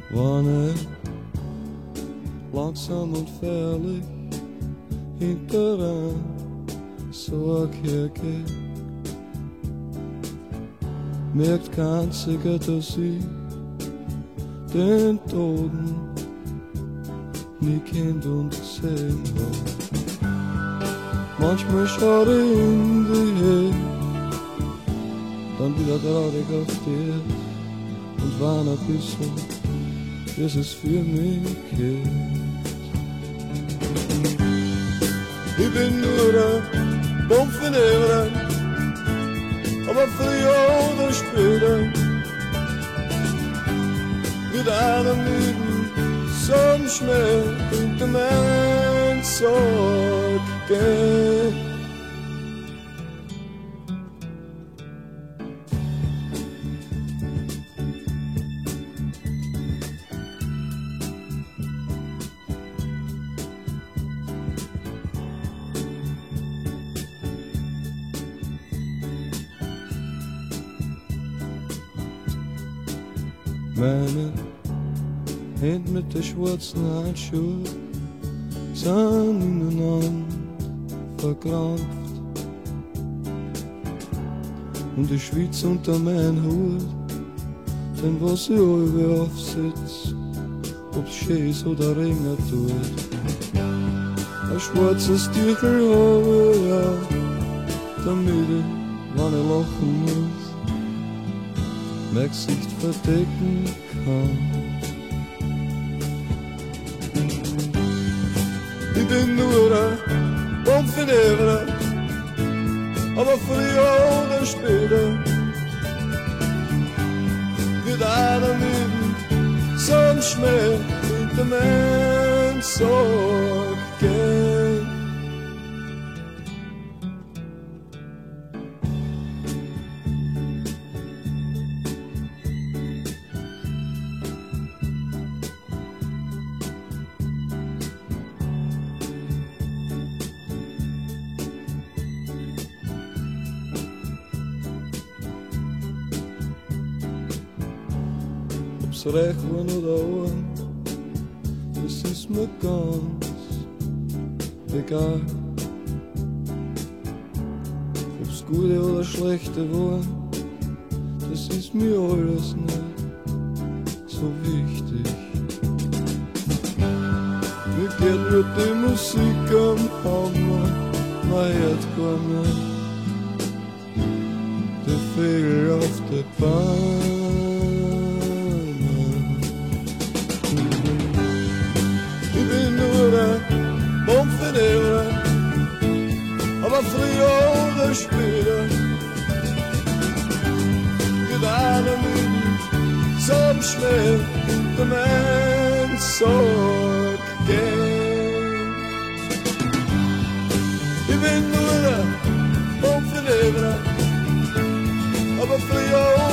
wann er langsam und fährlich hinteran so a Kirche merkt kein einziger, dass ich den Toten nie kennt und gesehen hab. Manchmal schaut ich in die Höhe, dann wieder traurig auf die Erde und warn ein bisschen, bis es für mich geht. Ich bin nur ein Bombenehrer, aber früher oder später wird einer müden Sonnenschmäh hinter mein Sorg gehen. Meine Hände mit der schwarzen Handschuhe sind ineinander verkrampft und ich schwitze unter meinen Hut, denn was ich alle aufsetz, ob's schön ist oder regnet tut. Ein schwarzes Tüchel habe ich ja, damit ich, wenn ich lachen muss, mein Gesicht verdecken kann. Ich bin nur ein Bombenehrer, aber früher oder später wird einer müden Sonnenschmäh hinter mein Sorg gehen. Ob's Rechen oder Ohren, das ist mir ganz egal. Ob's gute oder schlechte waren, das ist mir alles nicht so wichtig. Mir geht nur die Musik am Hammer, man hört gar nicht der Vögel auf der Bahn. Bombenehrer, aber früher oder später wird einer müden Sonnenschmäh hinter mein Sorg gehen. Ich bin nur ein Bombenehrer, aber früher